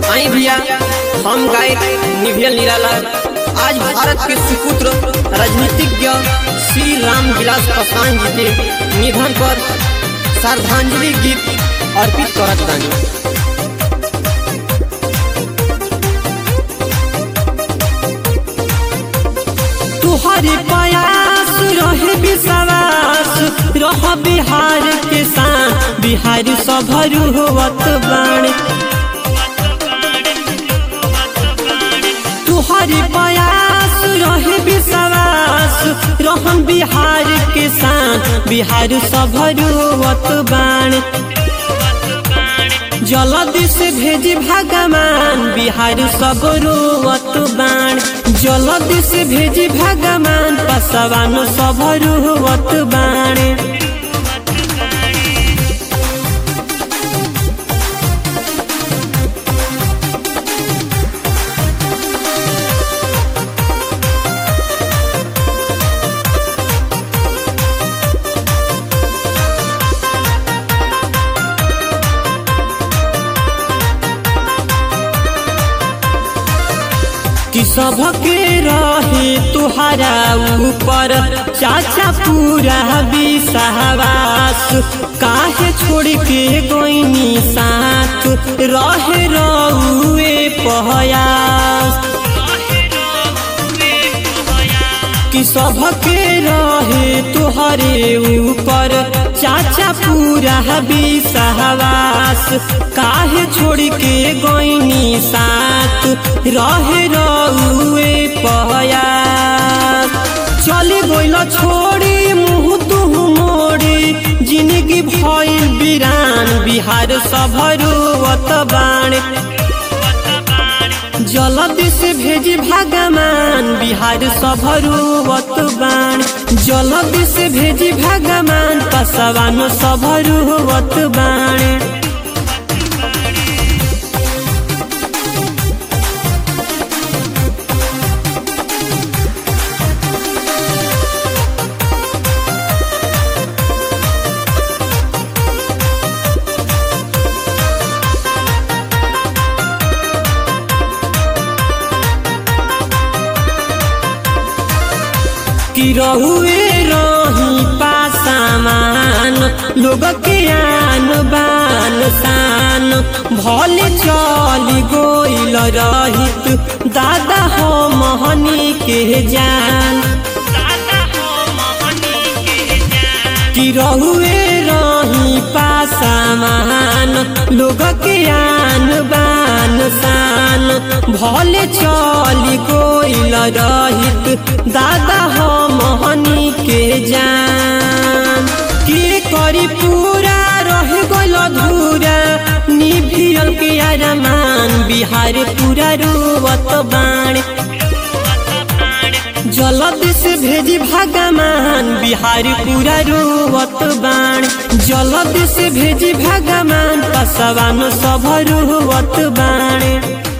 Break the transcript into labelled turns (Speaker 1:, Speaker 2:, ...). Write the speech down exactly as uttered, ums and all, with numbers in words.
Speaker 1: आई भैया, हम गायक निभियल निराला आज भारत के सुपुत्र राजनीतिज्ञ श्री राम विलास पासवान जी के निधन पर श्रद्धांजलि गीत अर्पित करत बानी।
Speaker 2: तुहरे प्रयास रहे विश्वास रह बिहार के शान, बिहार सभरू होवत बाण। तुहरे प्रयास रहे विश्वास रह बिहार के शान, बिहार सभरू होवत बाण। जल्दी से भेजी भगवान बिहार सब रोवत बाण। जल्दी से भेजी भगवान पासवान सब रोवत बाण। कि सबके रहे तुहरा ऊपर चाचा पूरा विश्वास, काहे छोड़ के गईनी साथ रहे रउए प्रयास। कि सबके रहे तुहरे ऊपर चाचा पूरा विश्वास, काहे छोड़ के गईनी साथ रहे रउए प्रयास। चले गइल छोड़ी मुँह तुह मोड़ी, जिंदगी भइल वीरान बिहार सभरुवत बाण। जल्दी से भेजी भगवान बिहार सभरुवत बाण। जल्दी से भेजी भगवान पासवान सभरुवत बाण। कि रहुए रही पासवान लोग के आन बान शान, भले चली गोइल रहित दादा हो मोहनी के जान। कि रहुए रही पासवान लोग के आन बान शान, भले चली गोइल रहित दादा हो मोहनी के जान। के करी पूरा रह गइल अधूरा निभियल के अरमान, बिहार पूरा रोवत बाण। जल्दी से भेजी भगवान बिहार पूरा रोवत बाण। जल्दी से भेजी भगवान पासवान सब रोवत बाण।